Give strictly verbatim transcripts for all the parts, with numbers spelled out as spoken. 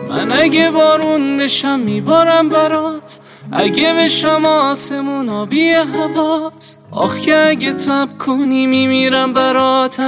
من اگه بارون بشم میبارم برات، اگه بشم آسمون آبی هوات. آخ که اگه تب کنی میمیرم برات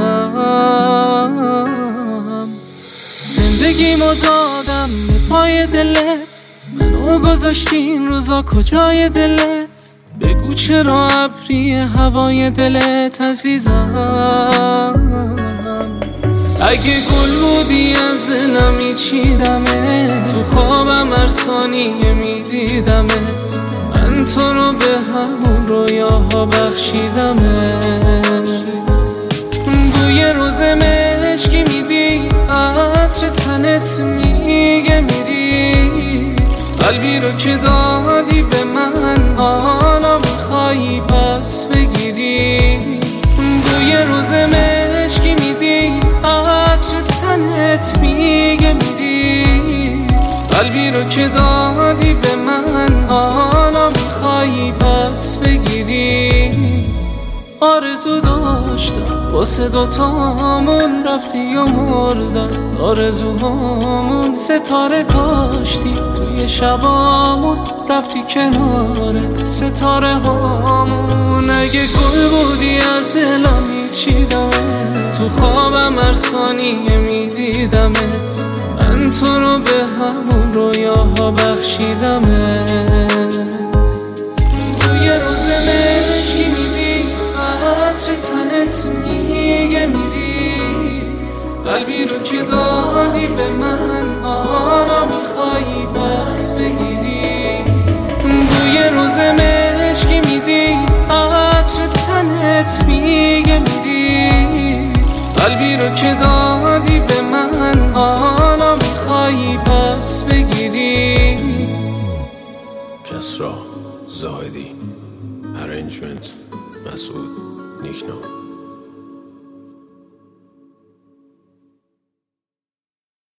عزیزم. زندگیمو دادم به پای دلت، منو گذاشتی این روزا کجای دلت؟ بگو چرا ابری هوای دلت عزیزم. اگه گل بودی از دلم میچیدمت، تو خوابم هر ثانیه میدیدمت. من تو رو به همون رویاها بخشیدمت. بوی روز مشکی میدی، عطر تنت میگه میری. قلبی رو که دادی به من، حالا میخوایی پس بگیری. بوی روز مشکی میدی، عطر تنت میگه میری. قلبی رو که دادی به من، حالا میخوایی پس بگیری. آرزو داشتم واسه دوتامون، رفتی و مردن آرزوهامون. ستاره کاشتی توی شبامون، رفتی کنار ستاره هامون. اگه گل بودی از دلم میچیدمت، تو خوابم هر ثانیه میدیدمت. من تو رو به همون رویاها بخشیدمت. توی روز مشکی میدی، عطر تنت میگه میری. قلبی رو که دادی به من، حالا میخوایی پس بگیری. توی روز مشکی میدی، عطر تنت میگه میری. قلبی رو که دادی به من، حالا میخوایی پس بگیری. کسرا زاهدی، ارنجمنت مسعود نیکنام.